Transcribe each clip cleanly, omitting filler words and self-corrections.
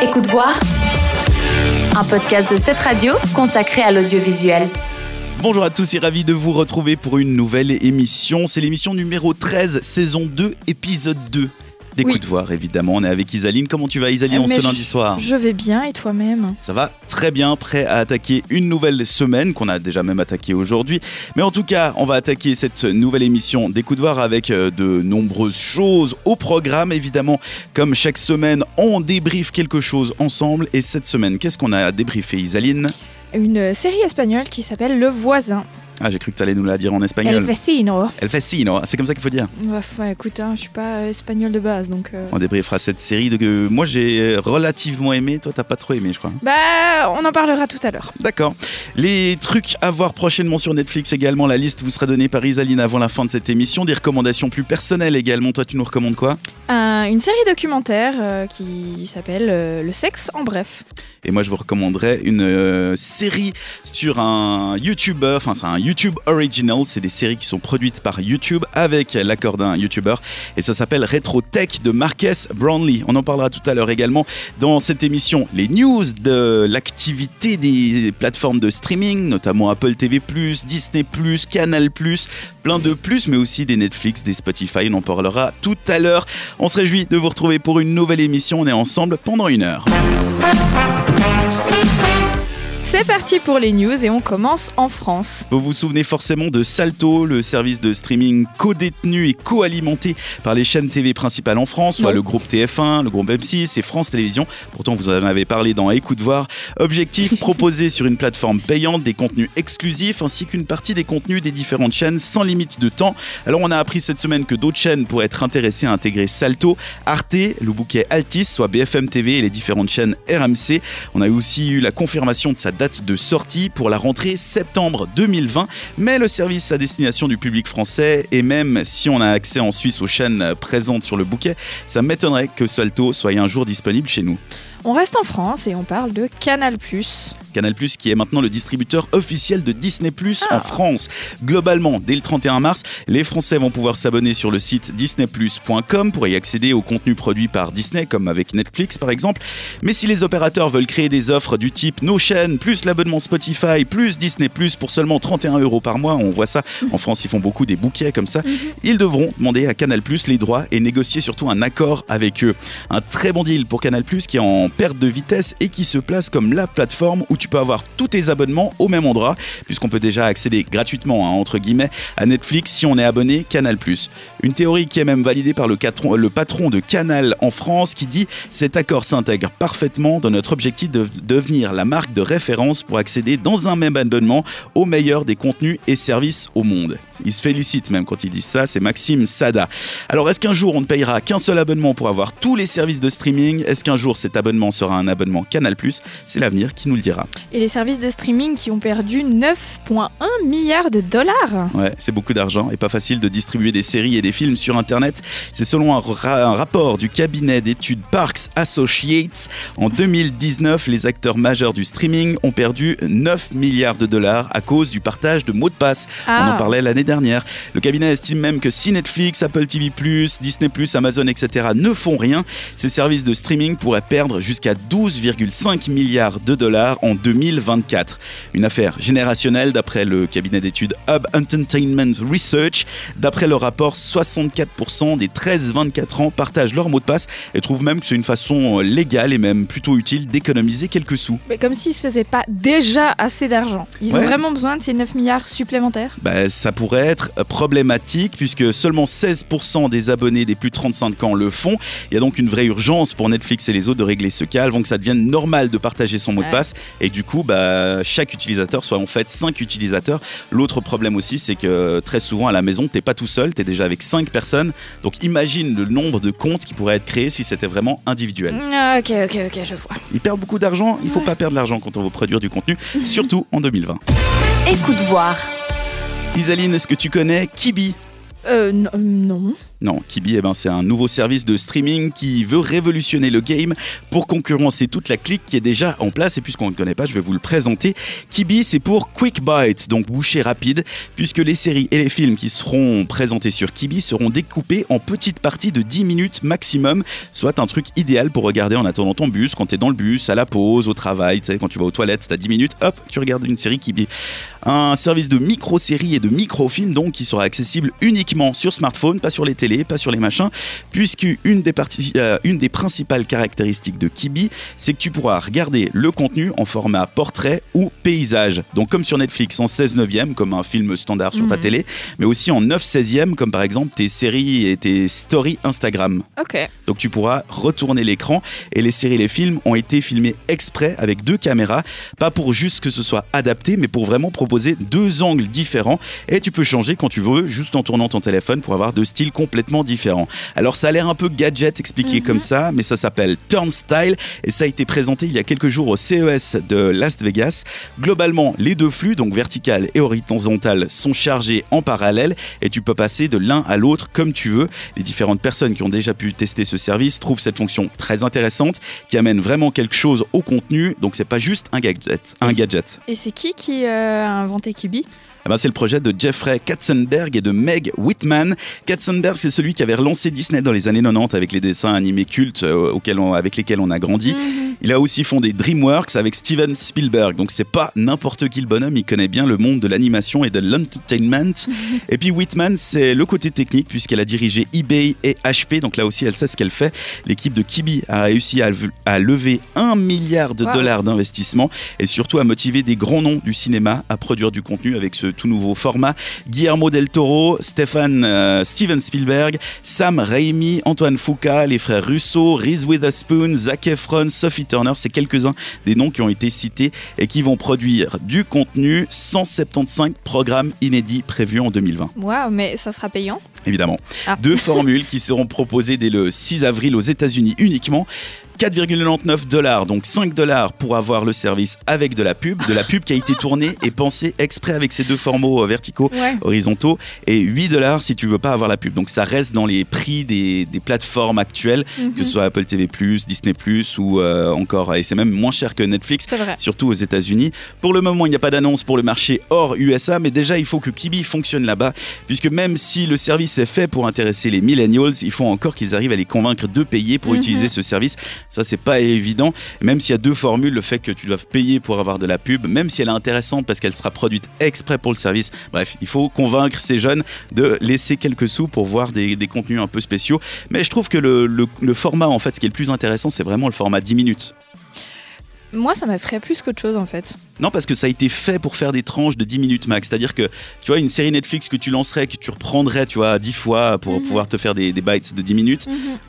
Écoute voir, un podcast de cette radio consacré à l'audiovisuel. Bonjour à tous et ravi de vous retrouver pour une nouvelle émission. C'est l'émission numéro 13, saison 2, épisode 2. D'écoute voir, évidemment. On est avec Isaline. Comment tu vas, Isaline, ce lundi soir ? Je vais bien, et toi-même ? Ça va très bien, prêt à attaquer une nouvelle semaine, qu'on a déjà même attaqué aujourd'hui. Mais en tout cas, on va attaquer cette nouvelle émission d'Écoute voir avec de nombreuses choses au programme. Évidemment, comme chaque semaine, on débriefe quelque chose ensemble. Et cette semaine, qu'est-ce qu'on a débriefé, Isaline ? Une série espagnole qui s'appelle Le Voisin. Ah, j'ai cru que tu allais nous la dire en espagnol. El Vecino. El Vecino, c'est comme ça qu'il faut dire. Ouais, écoute, je suis pas espagnol de base, donc... On débriefera cette série que moi j'ai relativement aimé, toi t'as pas trop aimé, je crois. On en parlera tout à l'heure. D'accord. Les trucs à voir prochainement sur Netflix également, la liste vous sera donnée par Isaline avant la fin de cette émission. Des recommandations plus personnelles également, toi tu nous recommandes quoi ? Une série documentaire qui s'appelle Le sexe en bref. Et moi je vous recommanderais une série sur un YouTuber, enfin c'est un YouTube Original, c'est des séries qui sont produites par YouTube avec l'accord d'un YouTuber et ça s'appelle Retro Tech de Marques Brownlee. On en parlera tout à l'heure également dans cette émission. Les news de l'activité des plateformes de streaming, notamment Apple TV+, Disney+, Canal+, plein de plus, mais aussi des Netflix, des Spotify, on en parlera tout à l'heure. On se réjouit de vous retrouver pour une nouvelle émission, on est ensemble pendant 1 heure. C'est parti pour les news et on commence en France. Vous vous souvenez forcément de Salto, le service de streaming co-détenu et co-alimenté par les chaînes TV principales en France, soit le groupe TF1, le groupe M6 et France Télévisions. Pourtant, vous en avez parlé dans Écoute voir. Objectif, proposer sur une plateforme payante des contenus exclusifs ainsi qu'une partie des contenus des différentes chaînes sans limite de temps. Alors, on a appris cette semaine que d'autres chaînes pourraient être intéressées à intégrer Salto, Arte, le bouquet Altis, soit BFM TV et les différentes chaînes RMC. On a aussi eu la confirmation de sa date de sortie pour la rentrée septembre 2020, mais le service à destination du public français, et même si on a accès en Suisse aux chaînes présentes sur le bouquet, ça m'étonnerait que Salto soit un jour disponible chez nous. On reste en France et on parle de Canal+. Canal+, qui est maintenant le distributeur officiel de Disney+, en France. Globalement, dès le 31 mars, les Français vont pouvoir s'abonner sur le site disneyplus.com pour y accéder aux contenus produits par Disney, comme avec Netflix par exemple. Mais si les opérateurs veulent créer des offres du type nos chaînes, plus l'abonnement Spotify, plus Disney+, pour seulement 31 € par mois, on voit ça, en France ils font beaucoup des bouquets comme ça, ils devront demander à Canal+ les droits et négocier surtout un accord avec eux. Un très bon deal pour Canal+, qui est en perte de vitesse et qui se place comme la plateforme où tu peux avoir tous tes abonnements au même endroit, puisqu'on peut déjà accéder gratuitement, entre guillemets, à Netflix si on est abonné Canal+. Une théorie qui est même validée par le patron de Canal en France qui dit « Cet accord s'intègre parfaitement dans notre objectif de devenir la marque de référence pour accéder dans un même abonnement au meilleur des contenus et services au monde. » Il se félicite même quand il dit ça, c'est Maxime Sada. Alors est-ce qu'un jour on ne payera qu'un seul abonnement pour avoir tous les services de streaming ? Est-ce qu'un jour cet abonnement sera un abonnement Canal+, c'est l'avenir qui nous le dira. Et les services de streaming qui ont perdu 9,1 milliards de dollars. Ouais, c'est beaucoup d'argent et pas facile de distribuer des séries et des films sur Internet. C'est selon un rapport du cabinet d'études Parks Associates. En 2019, les acteurs majeurs du streaming ont perdu 9 milliards de dollars à cause du partage de mots de passe. On en parlait l'année dernière. Le cabinet estime même que si Netflix, Apple TV+, Disney+, Amazon, etc. ne font rien, ces services de streaming pourraient perdre jusqu'à 12,5 milliards de dollars en 2024. Une affaire générationnelle d'après le cabinet d'études Hub Entertainment Research. D'après le rapport, 64% des 13-24 ans partagent leur mot de passe et trouvent même que c'est une façon légale et même plutôt utile d'économiser quelques sous. Mais comme s'ils ne se faisaient pas déjà assez d'argent. Ils ont vraiment besoin de ces 9 milliards supplémentaires ? Ça pourrait être problématique puisque seulement 16% des abonnés des plus de 35 ans le font. Il y a donc une vraie urgence pour Netflix et les autres de régler ce cas avant que ça devienne normal de partager son mot de passe et du coup chaque utilisateur soit en fait 5 utilisateurs. L'autre problème aussi, c'est que très souvent à la maison t'es pas tout seul, t'es déjà avec 5 personnes, donc imagine le nombre de comptes qui pourraient être créés si c'était vraiment individuel. Ok, je vois. Ils perdent beaucoup d'argent, il faut pas perdre l'argent quand on veut produire du contenu, surtout en 2020. Écoute voir. Isaline, est-ce que tu connais Quibi ? Non. Non, Quibi, c'est un nouveau service de streaming qui veut révolutionner le game pour concurrencer toute la clique qui est déjà en place. Et puisqu'on ne le connaît pas, je vais vous le présenter. Quibi, c'est pour Quick Bites, donc bouchée rapide, puisque les séries et les films qui seront présentés sur Quibi seront découpés en petites parties de 10 minutes maximum, soit un truc idéal pour regarder en attendant ton bus, quand t'es dans le bus, à la pause, au travail, tu sais, quand tu vas aux toilettes, t'as 10 minutes, hop, tu regardes une série Quibi. Un service de micro-séries et de micro-films donc qui sera accessible uniquement sur smartphone, pas sur les télés, pas sur les machins, puisqu'une des principales caractéristiques de Quibi, c'est que tu pourras regarder le contenu en format portrait ou paysage. Donc comme sur Netflix en 16/9, comme un film standard sur ta télé, mais aussi en 9/16, comme par exemple tes séries et tes stories Instagram. Ok. Donc tu pourras retourner l'écran et les séries et les films ont été filmés exprès avec 2 caméras, pas pour juste que ce soit adapté, mais pour vraiment proposer 2 angles différents et tu peux changer quand tu veux, juste en tournant ton téléphone pour avoir 2 styles complètement différents. Alors ça a l'air un peu gadget expliqué comme ça, mais ça s'appelle Turnstile et ça a été présenté il y a quelques jours au CES de Las Vegas. Globalement, les 2 flux, donc vertical et horizontal, sont chargés en parallèle et tu peux passer de l'un à l'autre comme tu veux. Les différentes personnes qui ont déjà pu tester ce service trouvent cette fonction très intéressante qui amène vraiment quelque chose au contenu, donc c'est pas juste un gadget. Et c'est qui a inventé Quibi ? C'est le projet de Jeffrey Katzenberg et de Meg Whitman. Katzenberg, c'est celui qui avait relancé Disney dans les années 90 avec les dessins animés cultes avec lesquels on a grandi. Il a aussi fondé DreamWorks avec Steven Spielberg. Donc c'est pas n'importe qui le bonhomme, il connaît bien le monde de l'animation et de l'entertainment. Et puis Whitman, c'est le côté technique puisqu'elle a dirigé eBay et HP. Donc là aussi, elle sait ce qu'elle fait. L'équipe de Quibi a réussi à lever $1 milliard d'investissement et surtout à motiver des grands noms du cinéma à produire du contenu avec ce tout nouveau format. Guillermo del Toro, Steven Spielberg, Sam Raimi, Antoine Fuqua, les frères Russo, Reese Witherspoon, Zac Efron, Sophie Turner, c'est quelques-uns des noms qui ont été cités et qui vont produire du contenu. 175 programmes inédits prévus en 2020. Waouh, mais ça sera payant ? Évidemment. 2 formules qui seront proposées dès le 6 avril aux États-Unis uniquement. $4,99, donc $5 pour avoir le service avec de la pub qui a été tournée et pensée exprès avec ces 2 formats verticaux, horizontaux, et $8 si tu veux pas avoir la pub. Donc ça reste dans les prix des plateformes actuelles, que ce soit Apple TV+, Disney+, ou encore, et c'est même moins cher que Netflix, surtout aux États-Unis. Pour le moment, il n'y a pas d'annonce pour le marché hors USA, mais déjà il faut que Quibi fonctionne là-bas, puisque même si le service est fait pour intéresser les millennials, il faut encore qu'ils arrivent à les convaincre de payer pour utiliser ce service. Ça, c'est pas évident. Même s'il y a 2 formules, le fait que tu doives payer pour avoir de la pub, même si elle est intéressante parce qu'elle sera produite exprès pour le service. Bref, il faut convaincre ces jeunes de laisser quelques sous pour voir des contenus un peu spéciaux. Mais je trouve que le format, en fait, ce qui est le plus intéressant, c'est vraiment le format 10 minutes. Moi, ça m'effraie plus qu'autre chose en fait. Non, parce que ça a été fait pour faire des tranches de 10 minutes max. C'est-à-dire que, tu vois, une série Netflix que tu lancerais, que tu reprendrais, tu vois, 10 fois pour pouvoir te faire des bites de 10 minutes,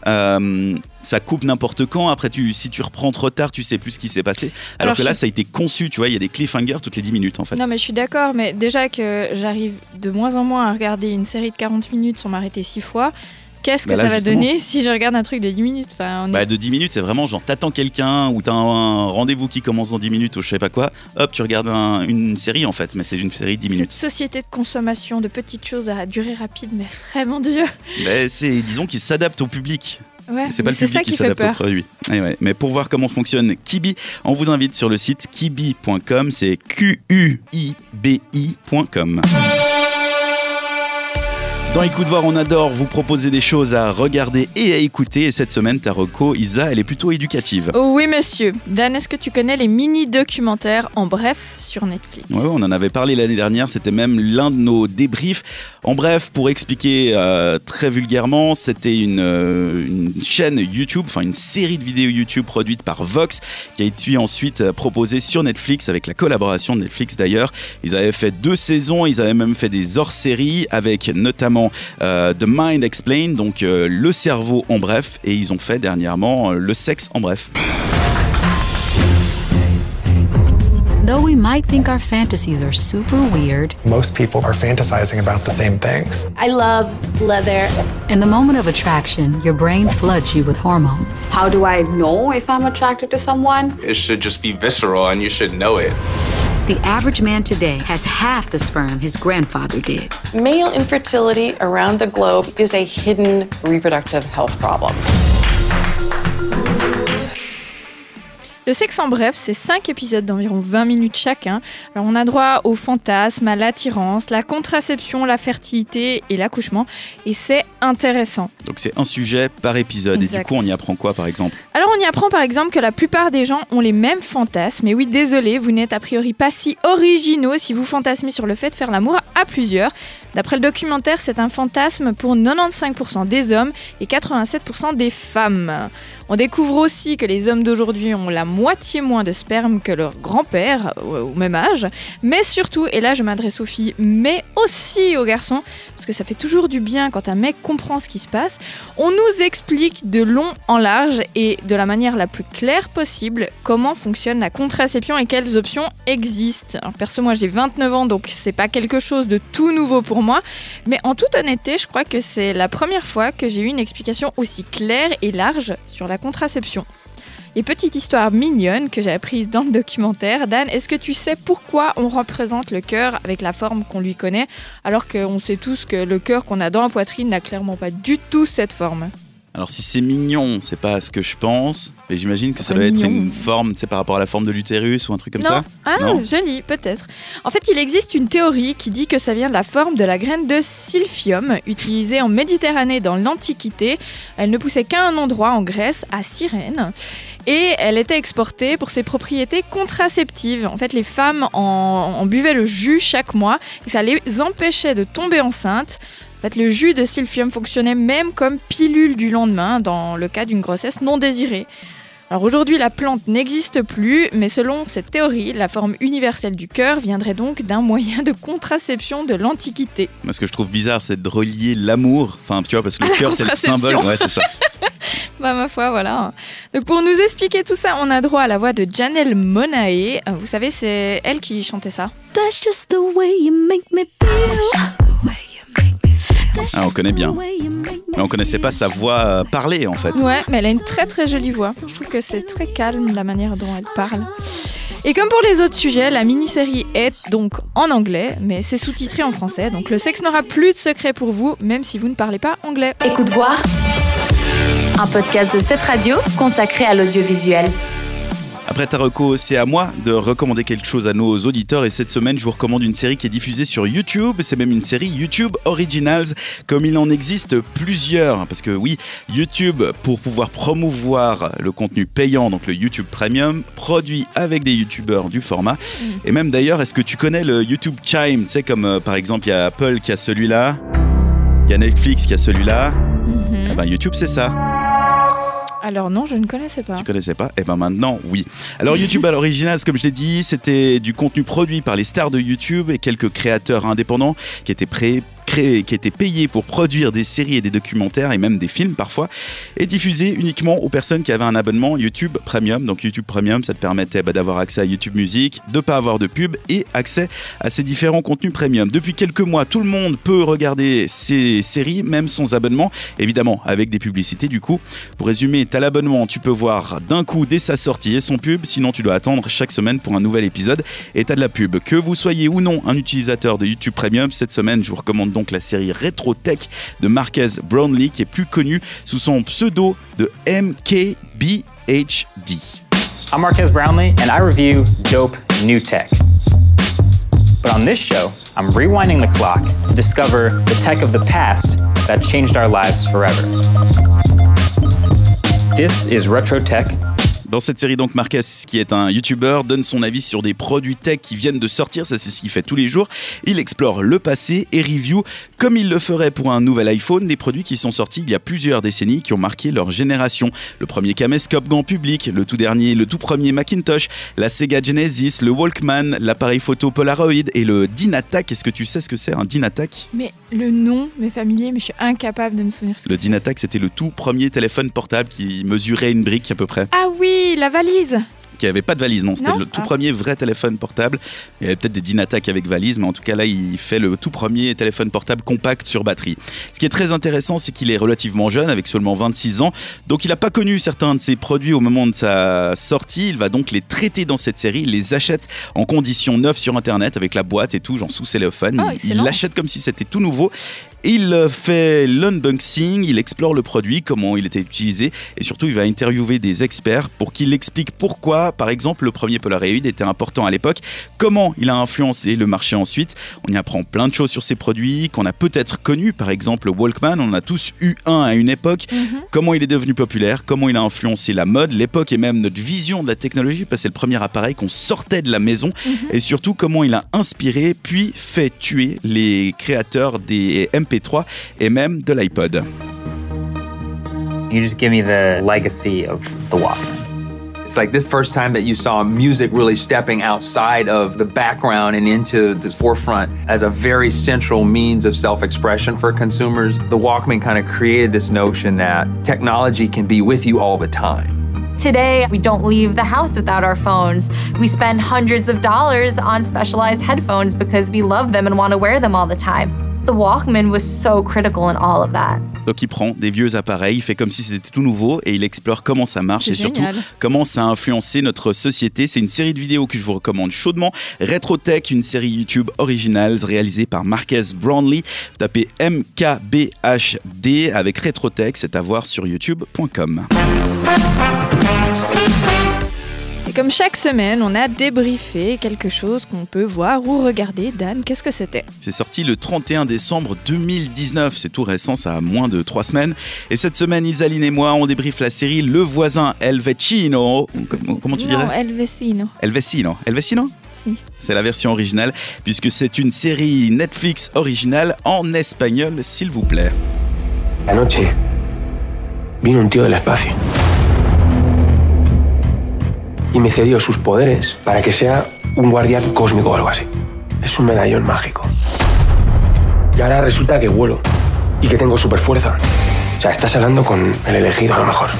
ça coupe n'importe quand. Après, si tu reprends trop tard, tu sais plus ce qui s'est passé. Alors que là, ça a été conçu, tu vois, il y a des cliffhangers toutes les 10 minutes en fait. Non, mais je suis d'accord, mais déjà que j'arrive de moins en moins à regarder une série de 40 minutes sans m'arrêter 6 fois. Qu'est-ce que ça va donner si je regarde un truc de 10 minutes De 10 minutes, c'est vraiment genre t'attends quelqu'un ou t'as un rendez-vous qui commence dans 10 minutes ou je sais pas quoi, hop, tu regardes une série en fait, mais c'est une série de 10 minutes. Cette société de consommation de petites choses à durée rapide, mais vraiment Dieu. Disons qu'ils s'adaptent au public. Ouais, c'est pas le public qui s'adapte au produit. Mais pour voir comment fonctionne Quibi, on vous invite sur le site quibi.com, c'est QUIBI.com. Dans Écoute Voir, on adore vous proposer des choses à regarder et à écouter. Et cette semaine, ta reco, Isa, elle est plutôt éducative. Oh oui, monsieur. Dan, est-ce que tu connais les mini-documentaires En Bref sur Netflix ? Ouais, on en avait parlé l'année dernière. C'était même l'un de nos débriefs. En bref, pour expliquer très vulgairement, c'était une chaîne YouTube, enfin une série de vidéos YouTube produite par Vox, qui a été ensuite proposée sur Netflix avec la collaboration de Netflix d'ailleurs. Ils avaient fait 2 saisons, ils avaient même fait des hors-séries avec notamment The Mind Explained, donc le cerveau en bref, et ils ont fait dernièrement le sexe en bref. Though we might think our fantasies are super weird, most people are fantasizing about the same things. I love leather. In the moment of attraction, your brain floods you with hormones. How do I know if I'm attracted to someone? It should just be visceral and you should know it. The average man today has half the sperm his grandfather did. Male infertility around the globe is a hidden reproductive health problem. Le sexe en bref, c'est 5 épisodes d'environ 20 minutes chacun. Alors on a droit aux fantasmes, à l'attirance, la contraception, la fertilité et l'accouchement. Et c'est intéressant. Donc c'est un sujet par épisode. Exact. Et du coup, on y apprend quoi par exemple ? Alors on y apprend par exemple que la plupart des gens ont les mêmes fantasmes. Et oui, désolé, vous n'êtes a priori pas si originaux si vous fantasmez sur le fait de faire l'amour à plusieurs. D'après le documentaire, c'est un fantasme pour 95% des hommes et 87% des femmes. On découvre aussi que les hommes d'aujourd'hui ont la moitié moins de sperme que leur grand-père au même âge. Mais surtout, et là je m'adresse aux filles, mais aussi aux garçons, parce que ça fait toujours du bien quand un mec comprend ce qui se passe, on nous explique de long en large et de la manière la plus claire possible comment fonctionne la contraception et quelles options existent. Alors perso, moi j'ai 29 ans, donc c'est pas quelque chose de tout nouveau pour moi, mais en toute honnêteté, je crois que c'est la première fois que j'ai eu une explication aussi claire et large sur la contraception. Et petite histoire mignonne que j'ai apprise dans le documentaire, Dan, est-ce que tu sais pourquoi on représente le cœur avec la forme qu'on lui connaît, alors qu'on sait tous que le cœur qu'on a dans la poitrine n'a clairement pas du tout cette forme ? Alors si c'est mignon, c'est pas ce que je pense, mais j'imagine que ça doit être une forme, tu sais, par rapport à la forme de l'utérus ou un truc comme ça. Non, joli, peut-être. En fait, il existe une théorie qui dit que ça vient de la forme de la graine de silphium, utilisée en Méditerranée dans l'Antiquité. Elle ne poussait qu'à un endroit en Grèce, à Cyrène. Et elle était exportée pour ses propriétés contraceptives. En fait, les femmes en buvaient le jus chaque mois et ça les empêchait de tomber enceintes. En fait, le jus de silphium fonctionnait même comme pilule du lendemain dans le cas d'une grossesse non désirée. Alors aujourd'hui, la plante n'existe plus, mais selon cette théorie, la forme universelle du cœur viendrait donc d'un moyen de contraception de l'Antiquité. Moi, ce que je trouve bizarre, c'est de relier l'amour, enfin, tu vois, parce que le cœur, c'est le symbole. Ouais, c'est ça. Bah ma foi, voilà. Donc pour nous expliquer tout ça, on a droit à la voix de Janelle Monáe. Vous savez, c'est elle qui chantait ça. That's just the way you make me feel. Ah, on connaît bien. Mais on connaissait pas sa voix parlée en fait. Ouais, mais elle a une très très jolie voix. Je trouve que c'est très calme la manière dont elle parle. Et comme pour les autres sujets, la mini-série est donc en anglais, mais c'est sous-titré en français. Donc le sexe n'aura plus de secret pour vous, même si vous ne parlez pas anglais. Écoute voir, un podcast de cette radio consacré à l'audiovisuel. Après ta reco, c'est à moi de recommander quelque chose à nos auditeurs et cette semaine, je vous recommande une série qui est diffusée sur YouTube. C'est même une série YouTube Originals, comme il en existe plusieurs. Parce que oui, YouTube, pour pouvoir promouvoir le contenu payant, donc le YouTube Premium, produit avec des YouTubeurs du format. Et même d'ailleurs, est-ce que tu connais le YouTube Chime ? Tu sais, comme par exemple, il y a Apple qui a celui-là, il y a Netflix qui a celui-là. Eh ben, YouTube, c'est ça. Alors non, je ne connaissais pas. Tu connaissais pas ? Eh ben maintenant, oui. Alors YouTube à l'original, comme je l'ai dit, c'était du contenu produit par les stars de YouTube et quelques créateurs indépendants qui étaient qui étaient payés pour produire des séries et des documentaires et même des films parfois et diffusés uniquement aux personnes qui avaient un abonnement YouTube Premium. Donc YouTube Premium, ça te permettait d'avoir accès à YouTube Music, de pas avoir de pub et accès à ces différents contenus Premium. Depuis quelques mois, tout le monde peut regarder ces séries même sans abonnement, évidemment avec des publicités du coup. Pour résumer, t'as l'abonnement, tu peux voir d'un coup dès sa sortie et son pub, sinon tu dois attendre chaque semaine pour un nouvel épisode et t'as de la pub. Que vous soyez ou non un utilisateur de YouTube Premium, cette semaine je vous recommande donc la série Retro Tech de Marques Brownlee qui est plus connue sous son pseudo de MKBHD. I'm Marques Brownlee and I review dope new tech. But on this show, I'm rewinding the clock to discover the tech of the past that changed our lives forever. This is Retro Tech. Dans cette série, donc, Marques, qui est un YouTuber, donne son avis sur des produits tech qui viennent de sortir. Ça, c'est ce qu'il fait tous les jours. Il explore le passé et review, comme il le ferait pour un nouvel iPhone, des produits qui sont sortis il y a plusieurs décennies, qui ont marqué leur génération. Le premier caméscope grand public, le tout premier Macintosh, la Sega Genesis, le Walkman, l'appareil photo Polaroid et le Dynatac. Est-ce que tu sais ce que c'est, un Dynatac ? Mais le nom m'est familier, mais je suis incapable de me souvenir ce que Le Dynatac, c'était le tout premier téléphone portable qui mesurait une brique à peu près. Ah oui, la valise. qui n'avait pas de valise. Non, c'était le tout premier vrai téléphone portable. Il y avait peut-être des Dynatac avec valise, mais en tout cas là, il fait le tout premier téléphone portable compact sur batterie. Ce qui est très intéressant, c'est qu'il est relativement jeune, avec seulement 26 ans. Donc il n'a pas connu certains de ses produits au moment de sa sortie. Il va donc les traiter dans cette série. Il les achète en condition neuve sur Internet, avec la boîte et tout, genre sous cellophane. Il l'achète comme si c'était tout nouveau. Il fait l'unboxing, il explore le produit, comment il était utilisé et surtout il va interviewer des experts pour qu'ils expliquent pourquoi, par exemple, le premier Polaroid était important à l'époque, comment il a influencé le marché ensuite. On y apprend plein de choses sur ces produits qu'on a peut-être connus, par exemple le Walkman, on en a tous eu un à une époque, comment il est devenu populaire, comment il a influencé la mode, l'époque et même notre vision de la technologie, parce que c'est le premier appareil qu'on sortait de la maison et surtout comment il a inspiré puis fait tuer les créateurs des MP3 et même de l'iPod. You just give me the legacy of the Walkman. It's like this first time that you saw music really stepping outside of the background and into the forefront as a very central means of self-expression for consumers. The Walkman kind of created this notion that technology can be with you all the time. Today, we don't leave the house without our phones. We spend hundreds of dollars on specialized headphones because we love them and want to wear them all the time. The Walkman was so critical in all of that. Donc il prend des vieux appareils, il fait comme si c'était tout nouveau et il explore comment ça marche et surtout comment ça a influencé notre société. C'est une série de vidéos que je vous recommande chaudement. Retrotech, une série YouTube originale réalisée par Marques Brownlee. Vous tapez MKBHD avec Retrotech, c'est à voir sur youtube.com. Et comme chaque semaine, on a débriefé quelque chose qu'on peut voir ou regarder. Dan, qu'est-ce que c'était ? C'est sorti le 31 décembre 2019, c'est tout récent, ça a moins de 3 semaines. Et cette semaine, Isaline et moi, on débriefe la série Le Voisin El Vecino. Comment tu dirais ? Non, El Vecino. El Vecino. El Vecino ? Si. C'est la version originale, puisque c'est une série Netflix originale en espagnol, s'il vous plaît. Anoche vino un tío del espacio y me cedió sus poderes para que sea un guardián cósmico o algo así. Es un medallón mágico. Y ahora resulta que vuelo y que tengo super fuerza. O sea, estás hablando con el elegido a lo mejor.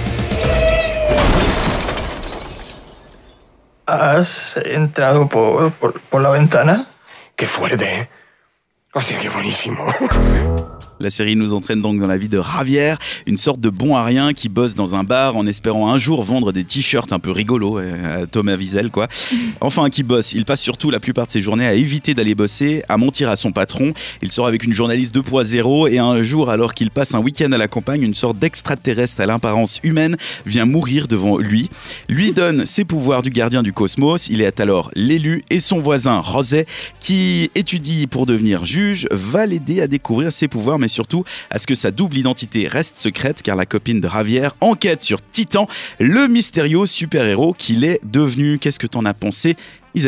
¿Has entrado por la ventana? Qué fuerte, ¿eh? Hostia, qué buenísimo. La série nous entraîne donc dans la vie de Javier, une sorte de bon à rien qui bosse dans un bar en espérant un jour vendre des t-shirts un peu rigolos à Thomas Wiesel, quoi. Enfin, qui bosse. Il passe surtout la plupart de ses journées à éviter d'aller bosser, à mentir à son patron. Il sort avec une journaliste 2.0 et un jour, alors qu'il passe un week-end à la campagne, une sorte d'extraterrestre à l'apparence humaine vient mourir devant lui. Lui donne ses pouvoirs du gardien du cosmos. Il est alors l'élu et son voisin José, qui étudie pour devenir juge, va l'aider à découvrir ses pouvoirs, mais surtout à ce que sa double identité reste secrète, car la copine de Javier enquête sur Titan, le mystérieux super-héros qu'il est devenu. Qu'est-ce que t'en as pensé, Isaline ?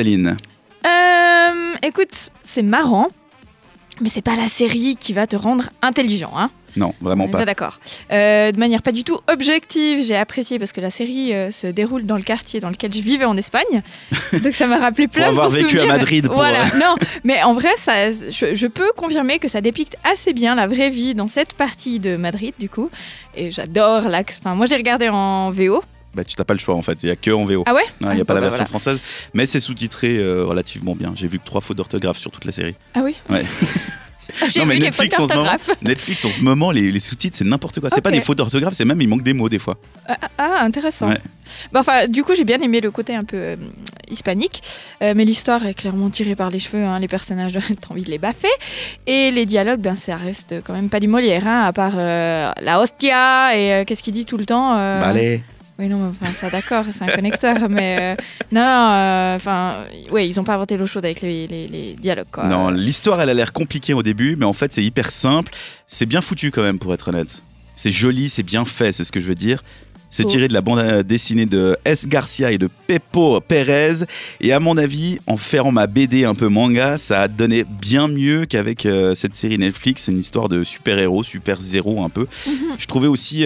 Écoute, c'est marrant, mais c'est pas la série qui va te rendre intelligent, hein. Non, vraiment pas. D'accord. De manière pas du tout objective, j'ai apprécié parce que la série se déroule dans le quartier dans lequel je vivais en Espagne. Donc ça m'a rappelé plein de souvenirs. Pour avoir vécu à Madrid. Voilà. Non, mais en vrai, ça, je peux confirmer que ça dépicte assez bien la vraie vie dans cette partie de Madrid, du coup. Et j'adore l'axe. Enfin, moi, j'ai regardé en VO. Bah, tu n'as pas le choix en fait, il n'y a que en VO. Ah ouais ? Il n'y a pas la version française, mais c'est sous-titré relativement bien. J'ai vu que 3 fautes d'orthographe sur toute la série. Ah oui ? Ouais. J'ai vu les fautes d'orthographe. Netflix en ce moment, les sous-titres, c'est n'importe quoi. C'est pas des fautes d'orthographe, c'est même il manque des mots des fois. Ah, intéressant. Ouais. Bon, enfin, du coup, j'ai bien aimé le côté un peu hispanique, mais l'histoire est clairement tirée par les cheveux. Hein, les personnages, t'as envie de les baffer. Et les dialogues, ben, ça reste quand même pas du Molière, hein, à part la hostia et qu'est-ce qu'il dit tout le temps Balai. Oui, non, enfin, ça d'accord, c'est un connecteur, mais enfin, ouais, ils ont pas inventé l'eau chaude avec les dialogues, quoi. Non, l'histoire, elle a l'air compliquée au début, mais en fait, c'est hyper simple. C'est bien foutu quand même, pour être honnête. C'est joli, c'est bien fait, c'est ce que je veux dire. C'est tiré de la bande dessinée de S. Garcia et de Pepo Pérez. Et à mon avis, en faisant ma BD un peu manga, ça a donné bien mieux qu'avec cette série Netflix. C'est une histoire de super-héros, super-zéro un peu. Je trouvais aussi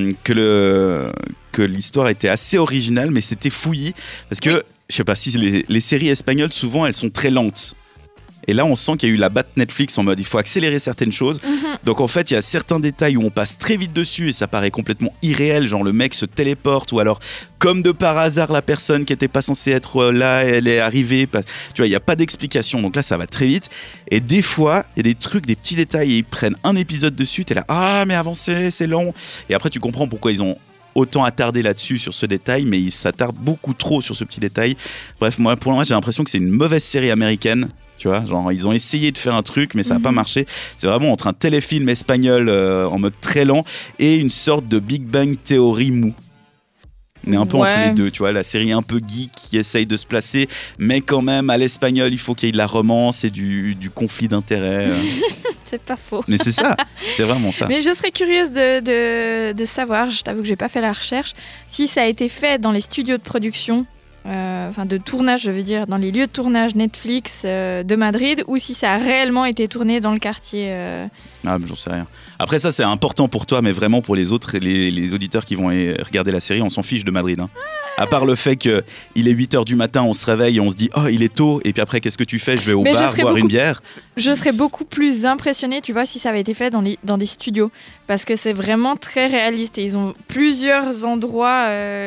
que l'histoire était assez originale, mais c'était fouillis. Parce que, je sais pas si les séries espagnoles, souvent, elles sont très lentes. Et là, on sent qu'il y a eu la batte Netflix en mode il faut accélérer certaines choses. Donc en fait, il y a certains détails où on passe très vite dessus et ça paraît complètement irréel, genre le mec se téléporte ou alors comme de par hasard la personne qui n'était pas censée être là, elle est arrivée. Tu vois, il n'y a pas d'explication. Donc là, ça va très vite. Et des fois, il y a des trucs, des petits détails et ils prennent un épisode dessus. T'es là, ah mais avancez, c'est long. Et après, tu comprends pourquoi ils ont autant attardé là-dessus sur ce détail, mais ils s'attardent beaucoup trop sur ce petit détail. Bref, moi, pour le moment, j'ai l'impression que c'est une mauvaise série américaine. Tu vois, genre ils ont essayé de faire un truc, mais ça n'a pas marché. C'est vraiment entre un téléfilm espagnol en mode très lent et une sorte de Big Bang Theory mou. On est un peu entre les deux, tu vois, la série un peu geek qui essaye de se placer, mais quand même à l'espagnol, il faut qu'il y ait de la romance et du conflit d'intérêts. C'est pas faux. Mais c'est ça, c'est vraiment ça. Mais je serais curieuse de savoir, je t'avoue que j'ai pas fait la recherche, si ça a été fait dans les studios de production. De tournage, je veux dire, dans les lieux de tournage Netflix de Madrid, ou si ça a réellement été tourné dans le quartier. Ah, mais j'en sais rien. Après, ça, c'est important pour toi, mais vraiment pour les autres, les auditeurs qui vont regarder la série, on s'en fiche de Madrid. Hein. À part le fait qu'il est 8h du matin, on se réveille et on se dit « Oh, il est tôt », et puis après, qu'est-ce que tu fais ? Je vais au bar boire une bière. Je serais beaucoup plus impressionnée, tu vois, si ça avait été fait dans des studios. Parce que c'est vraiment très réaliste. Et ils ont plusieurs endroits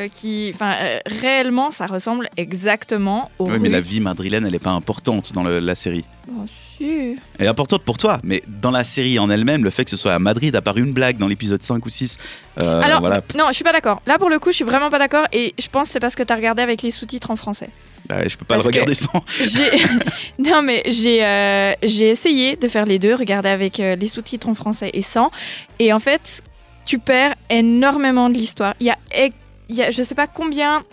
réellement, ça ressemble exactement aux rues. Oui, mais la vie madrilène, elle n'est pas importante dans la série. Oh, si. Elle est importante pour toi, mais dans la série en elle-même, le fait que ce soit à Madrid, à part une blague dans l'épisode 5 ou 6. Alors, voilà. Non, je suis pas d'accord. Là, pour le coup, je suis vraiment pas d'accord. Et je pense que c'est parce que tu as regardé avec les sous-titres en français. Bah, je peux pas le regarder sans. Non, mais j'ai essayé de faire les deux, regarder avec les sous-titres en français et sans. Et en fait, tu perds énormément de l'histoire. Il y a je sais pas combien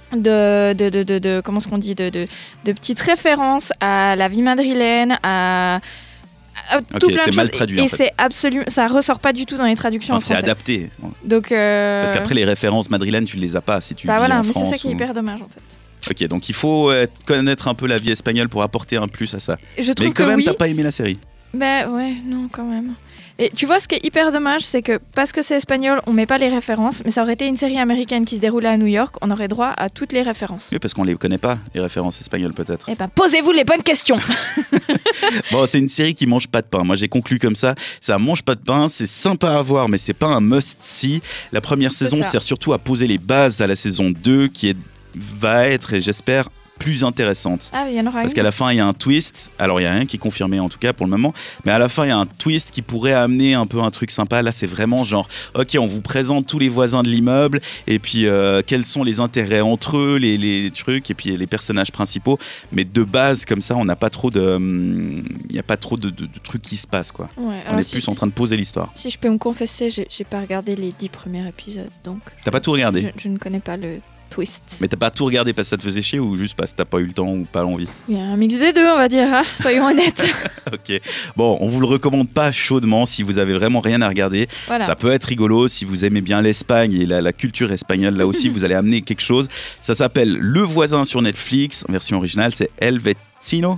comment est-ce qu'on dit, de petites références à la vie madrilène, à tout plein de choses. Mal traduit, et en fait. Ça ressort pas du tout dans les traductions en français. C'est adapté. Donc parce qu'après les références madrilènes, tu les as pas si tu vis en France. Mais c'est ça qui est hyper dommage en fait. Ok, donc il faut connaître un peu la vie espagnole pour apporter un plus à ça. Mais quand même, t'as pas aimé la série. Ben ouais, non, quand même. Et tu vois, ce qui est hyper dommage, c'est que parce que c'est espagnol, on met pas les références, mais ça aurait été une série américaine qui se déroulait à New York, on aurait droit à toutes les références. Oui, parce qu'on les connaît pas, les références espagnoles peut-être. Eh ben, posez-vous les bonnes questions. Bon, c'est une série qui mange pas de pain. Moi, j'ai conclu comme ça. Ça mange pas de pain, c'est sympa à voir, mais c'est pas un must-see. La première saison sert surtout à poser les bases à la saison 2, qui va être, et j'espère, plus intéressante. Ah, il y en aura parce qu'à la fin, il y a un twist. Alors, il n'y a rien qui est confirmé, en tout cas, pour le moment. Mais à la fin, il y a un twist qui pourrait amener un peu un truc sympa. Là, c'est vraiment genre, OK, on vous présente tous les voisins de l'immeuble. Et puis, quels sont les intérêts entre eux, les trucs, et puis les personnages principaux. Mais de base, comme ça, on n'a pas trop de... Il n'y a pas trop de trucs qui se passent, quoi. Ouais, on est plus en train de poser l'histoire. Si je peux me confesser, j'ai pas regardé les 10 premiers épisodes. Donc t'as pas tout regardé? Je ne connais pas le twist. Mais t'as pas tout regardé parce que ça te faisait chier ou juste parce que t'as pas eu le temps ou pas l'envie? Il y a un mix des deux, on va dire, hein, soyons honnêtes. Ok. Bon, on vous le recommande pas chaudement si vous avez vraiment rien à regarder. Voilà. Ça peut être rigolo si vous aimez bien l'Espagne et la culture espagnole. Là aussi, vous allez amener quelque chose. Ça s'appelle Le Voisin sur Netflix. En version originale, c'est El Vecino.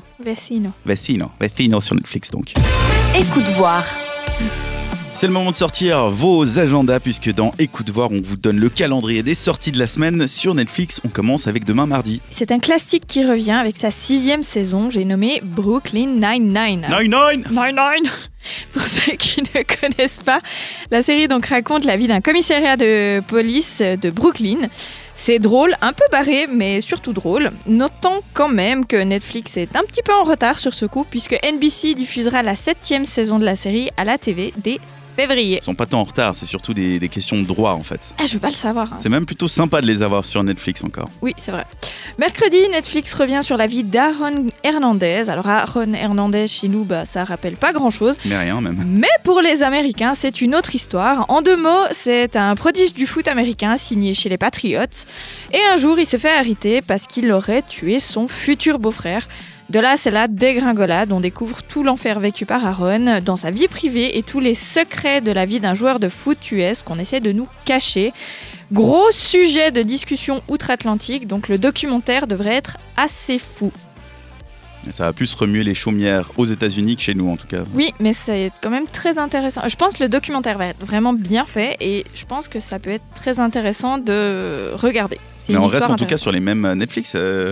Vecino sur Netflix donc. Écoute voir. C'est le moment de sortir vos agendas puisque dans Écoute voir, on vous donne le calendrier des sorties de la semaine sur Netflix. On commence avec demain mardi. C'est un classique qui revient avec sa 6e saison. J'ai nommé Brooklyn Nine-Nine. Nine-Nine. Pour ceux qui ne connaissent pas, la série donc raconte la vie d'un commissariat de police de Brooklyn. C'est drôle, un peu barré, mais surtout drôle. Notons quand même que Netflix est un petit peu en retard sur ce coup, puisque NBC diffusera la 7e saison de la série à la TV dès février. Ils sont pas tant en retard, c'est surtout des questions de droit en fait. Ah, je veux pas le savoir. Hein. C'est même plutôt sympa de les avoir sur Netflix encore. Oui, c'est vrai. Mercredi, Netflix revient sur la vie d'Aaron Hernandez. Alors Aaron Hernandez, chez nous, ça rappelle pas grand-chose. Mais rien même. Mais pour les Américains, c'est une autre histoire. En 2 mots, c'est un prodige du foot américain signé chez les Patriots. Et un jour, il se fait arrêter parce qu'il aurait tué son futur beau-frère. De là, c'est la dégringolade. On découvre tout l'enfer vécu par Aaron dans sa vie privée et tous les secrets de la vie d'un joueur de foot US qu'on essaie de nous cacher. Gros sujet de discussion outre-Atlantique, donc le documentaire devrait être assez fou. Et ça va plus remuer les chaumières aux États-Unis que chez nous en tout cas. Oui, mais c'est quand même très intéressant. Je pense que le documentaire va être vraiment bien fait et je pense que ça peut être très intéressant de regarder. Mais on reste en tout cas sur les mêmes Netflix.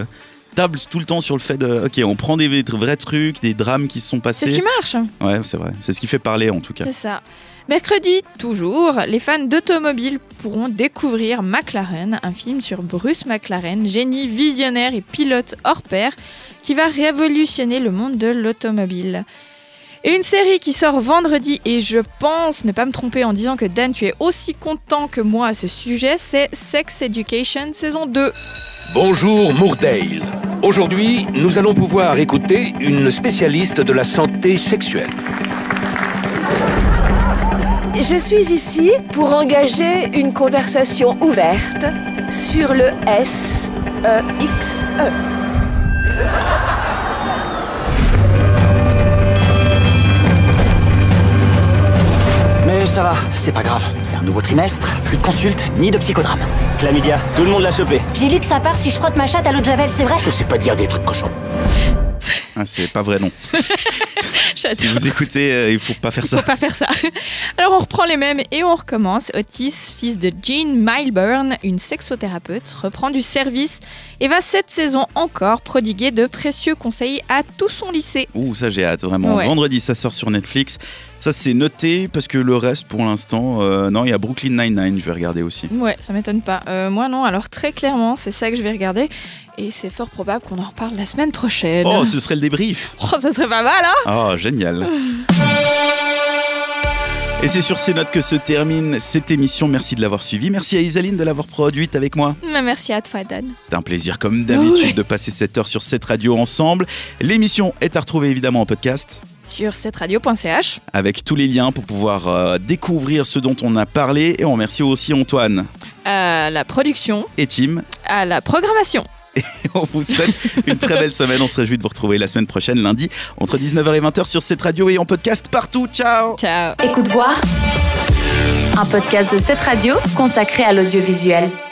table tout le temps sur le fait de ok, on prend des vrais trucs, des drames qui se sont passés. C'est ce qui marche. Ouais, c'est vrai. C'est ce qui fait parler en tout cas. C'est ça. Mercredi, toujours, les fans d'automobile pourront découvrir McLaren, un film sur Bruce McLaren, génie visionnaire et pilote hors pair, qui va révolutionner le monde de l'automobile. Et une série qui sort vendredi, et je pense ne pas me tromper en disant que Dan, tu es aussi content que moi à ce sujet, c'est Sex Education saison 2. Bonjour Moordale. Aujourd'hui, nous allons pouvoir écouter une spécialiste de la santé sexuelle. Je suis ici pour engager une conversation ouverte sur le SEXE. Mais ça va, c'est pas grave. C'est un nouveau trimestre, plus de consultes, ni de psychodrame. Chlamydia, tout le monde l'a chopé. J'ai lu que ça part si je frotte ma chatte à l'eau de javel, c'est vrai? Je sais pas dire des trucs cochons. Ah, c'est pas vrai, non. Si vous écoutez, il faut pas faire ça. Il faut pas faire ça. Alors on reprend les mêmes et on recommence. Otis, fils de Jean Milburn, une sexothérapeute, reprend du service et va cette saison encore prodiguer de précieux conseils à tout son lycée. Ouh, ça j'ai hâte, vraiment. Ouais. Vendredi, ça sort sur Netflix. Ça c'est noté parce que le reste, pour l'instant, non, il y a Brooklyn Nine-Nine, je vais regarder aussi. Ouais, ça m'étonne pas. Moi non, alors très clairement, c'est ça que je vais regarder. Et c'est fort probable qu'on en reparle la semaine prochaine. Oh, ce serait le débrief. Oh, ça serait pas mal, hein? Oh, génial. Et c'est sur ces notes que se termine cette émission. Merci de l'avoir suivie. Merci à Isaline de l'avoir produite avec moi. Merci à toi, Dan. C'était un plaisir, comme d'habitude, de passer cette heure sur cette radio ensemble. L'émission est à retrouver évidemment en podcast. Sur cetteradio.ch. Avec tous les liens pour pouvoir découvrir ce dont on a parlé. Et on remercie aussi Antoine. À la production. Et Tim. À la programmation. Et on vous souhaite une très belle semaine. On se réjouit de vous retrouver la semaine prochaine, lundi, entre 19h et 20h sur cette radio et en podcast partout. Ciao. Ciao. Écoute voir, un podcast de cette radio consacré à l'audiovisuel.